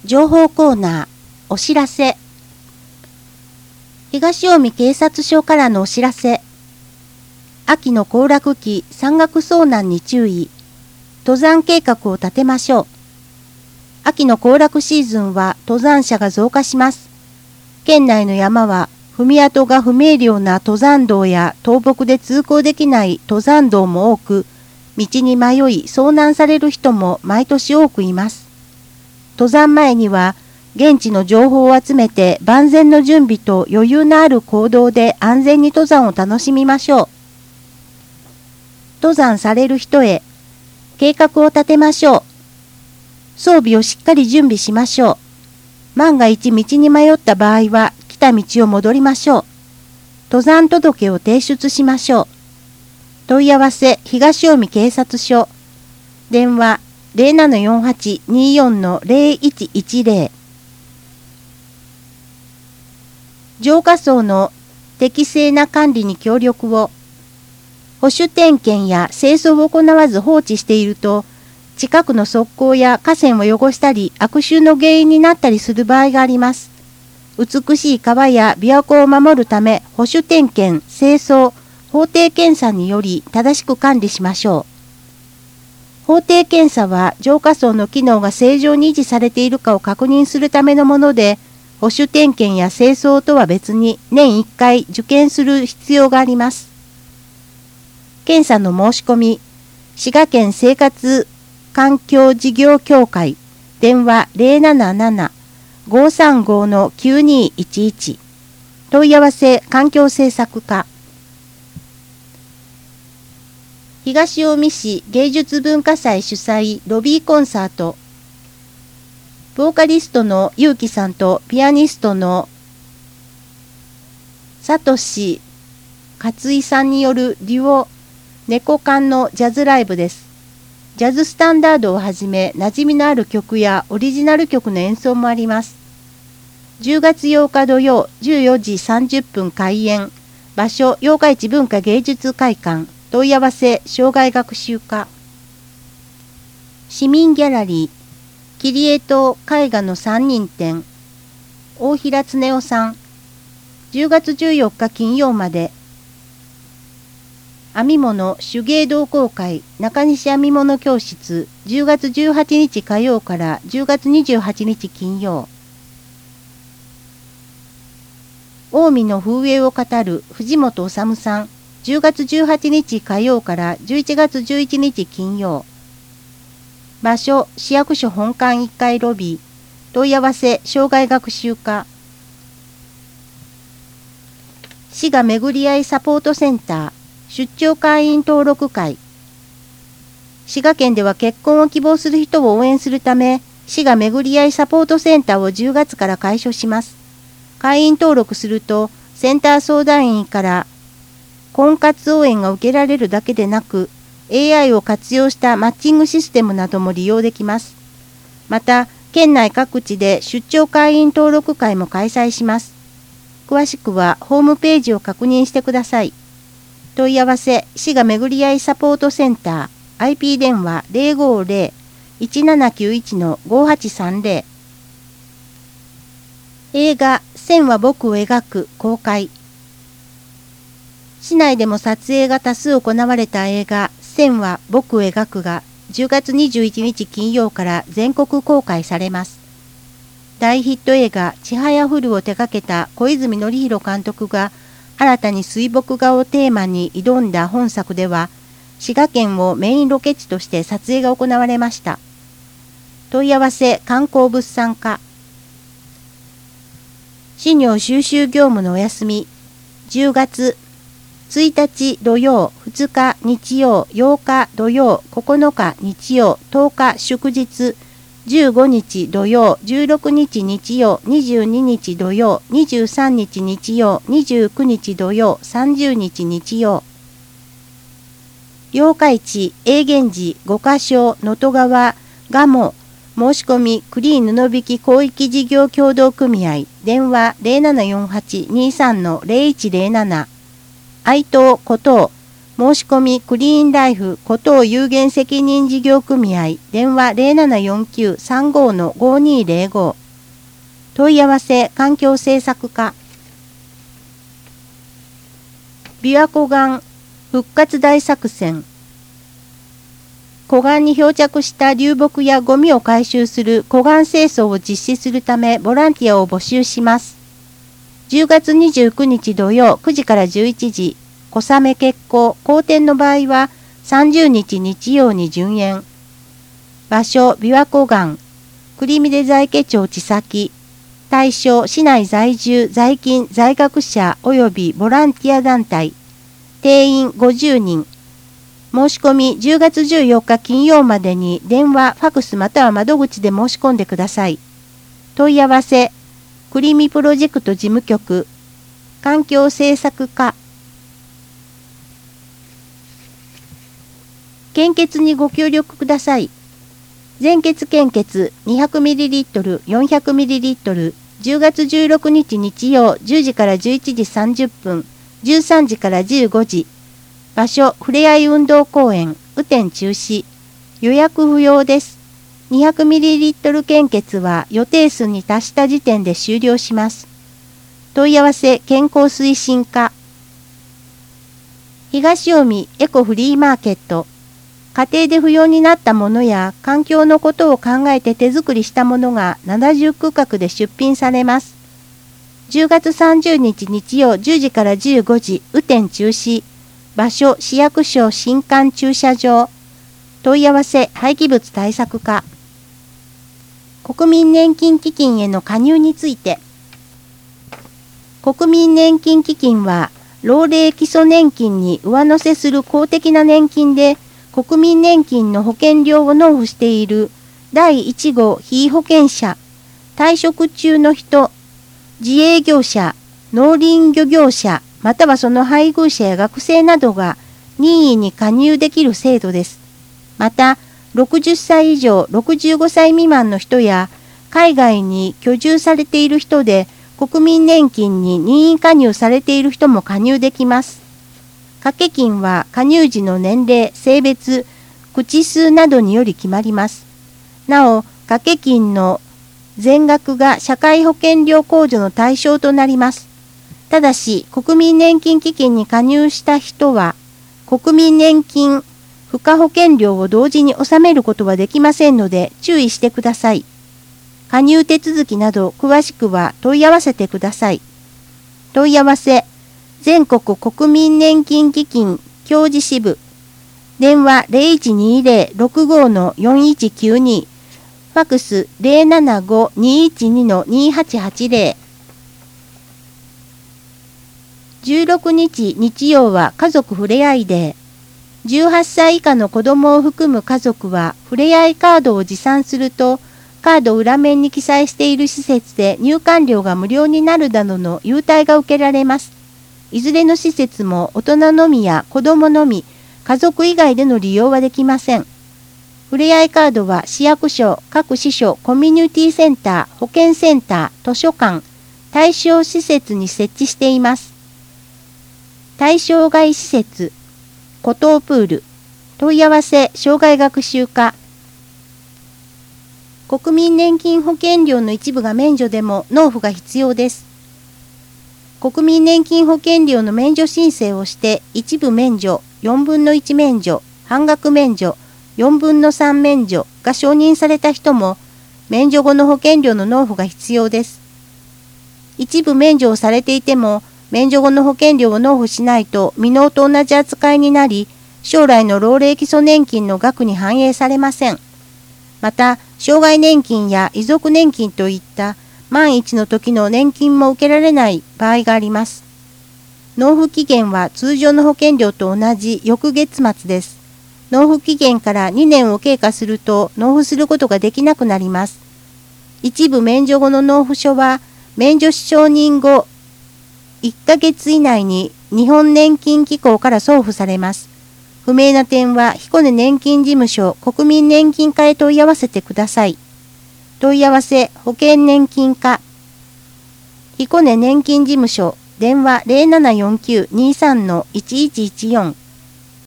情報コーナー、お知らせ。東近江警察署からのお知らせ。秋の行楽期、山岳遭難に注意。登山計画を立てましょう。秋の行楽シーズンは登山者が増加します。県内の山は踏み跡が不明瞭な登山道や倒木で通行できない登山道も多く、道に迷い遭難される人も毎年多くいます。登山前には現地の情報を集めて万全の準備と余裕のある行動で安全に登山を楽しみましょう。登山される人へ計画を立てましょう。装備をしっかり準備しましょう。万が一道に迷った場合は来た道を戻りましょう。登山届を提出しましょう。問い合わせ東近江警察署。電話0748-24-0110。浄化槽の適正な管理に協力を。保守点検や清掃を行わず放置していると、近くの側溝や河川を汚したり悪臭の原因になったりする場合があります。美しい川や琵琶湖を守るため、保守点検、清掃、法定検査により正しく管理しましょう。法定検査は浄化槽の機能が正常に維持されているかを確認するためのもので、保守点検や清掃とは別に年1回受検する必要があります。検査の申し込み、滋賀県生活環境事業協会、電話077-535-9211。問い合わせ環境政策課。東近江市芸術文化祭主催ロビーコンサート。ボーカリストのゆうきさんとピアニストのさとし勝井さんによるデュオ猫缶のジャズライブです。ジャズスタンダードをはじめ馴染みのある曲やオリジナル曲の演奏もあります。10月8日土曜14時30分開演。場所八日市文化芸術会館。問い合わせ障害学習課。市民ギャラリー切り絵と絵画の3人展。大平恒夫さん。10月14日金曜まで。編み物手芸同好会中西編み物教室10月18日火曜から10月28日金曜。近江の風栄を語る藤本治さん。10月18日火曜から11月11日金曜。場所市役所本館1階ロビー。問い合わせ障害学習課。滋賀めぐりあいサポートセンター出張会員登録会。滋賀県では結婚を希望する人を応援するため、滋賀めぐりあいサポートセンターを10月から開所します。会員登録すると、センター相談員から婚活応援が受けられるだけでなく、AI を活用したマッチングシステムなども利用できます。また、県内各地で出張会員登録会も開催します。詳しくはホームページを確認してください。問い合わせ、滋賀めぐりあいサポートセンター、IP 電話050-1791-5830。映画、線は僕を描く公開。市内でも撮影が多数行われた映画、線は僕を描くが、10月21日金曜から全国公開されます。大ヒット映画、ちはやふるを手掛けた小泉紀弘監督が、新たに水墨画をテーマに挑んだ本作では、滋賀県をメインロケ地として撮影が行われました。問い合わせ観光物産課。資料収集業務のお休み。10月1日土曜、2日日曜、8日土曜、9日日曜、10日祝日、15日土曜、16日日曜、22日土曜、23日日曜、29日土曜、30日日曜。八日市、永源寺、五箇所、能登川、蒲生、申し込み、クリーン布引広域事業協同組合、電話0748-23-0107。愛東、古東、 申し込みクリーンライフ湖東有限責任事業組合電話0749-35-5205問い合わせ環境政策課琵琶湖岸復活大作戦湖岸に漂着した流木やゴミを回収する湖岸清掃を実施するためボランティアを募集します。10月29日土曜9時から11時、小雨決行、好天の場合は30日日曜に順延。場所、琵琶湖岸、栗見出在家町千崎。対象、市内在住、在勤、在学者及びボランティア団体。定員50人。申し込み10月14日金曜までに電話、ファクスまたは窓口で申し込んでください。問い合わせ、くりみプロジェクト事務局、環境政策課。献血にご協力ください。全血献血 200ml、400ml、10月16日日曜10時から11時30分、13時から15時。場所、ふれあい運動公園、雨天中止。予約不要です。200ml 献血は予定数に達した時点で終了します。問い合わせ健康推進課。東近江エコフリーマーケット。家庭で不要になったものや環境のことを考えて手作りしたものが70区画で出品されます。10月30日日曜10時から15時、雨天中止。場所、市役所新館駐車場。問い合わせ、廃棄物対策課。国民年金基金への加入について。国民年金基金は、老齢基礎年金に上乗せする公的な年金で、国民年金の保険料を納付している第1号被保険者、退職中の人、自営業者、農林漁業者、またはその配偶者や学生などが任意に加入できる制度です。また、60歳以上65歳未満の人や海外に居住されている人で国民年金に任意加入されている人も加入できます。掛け金は加入時の年齢、性別、口数などにより決まります。なお、掛け金の全額が社会保険料控除の対象となります。ただし、国民年金基金に加入した人は、国民年金付加保険料を同時に納めることはできませんので注意してください。加入手続きなど詳しくは問い合わせてください。問い合わせ、全国国民年金基金協事支部、電話 0120-65-4192、ファクス 075-212-2880。16日日曜は家族ふれあいデー。18歳以下の子供を含む家族はふれあいカードを持参すると、カード裏面に記載している施設で入館料が無料になるなどの優待が受けられます。いずれの施設も大人のみや子供のみ、家族以外での利用はできません。ふれあいカードは市役所、各支所、コミュニティセンター、保健センター、図書館、対象施設に設置しています。対象外施設、湖東プール、問い合わせ、障害学習課。国民年金保険料の一部が免除でも納付が必要です。国民年金保険料の免除申請をして一部免除、4分の1免除、半額免除、4分の3免除が承認された人も免除後の保険料の納付が必要です。一部免除をされていても免除後の保険料を納付しないと未納と同じ扱いになり、将来の老齢基礎年金の額に反映されません。また、障害年金や遺族年金といった万一の時の年金も受けられない場合があります。納付期限は通常の保険料と同じ翌月末です。納付期限から2年を経過すると納付することができなくなります。一部免除後の納付書は免除承認後1ヶ月以内に日本年金機構から送付されます。不明な点は彦根年金事務所国民年金課へ問い合わせてください。問い合わせ保険年金課彦根年金事務所電話 0749-23-1114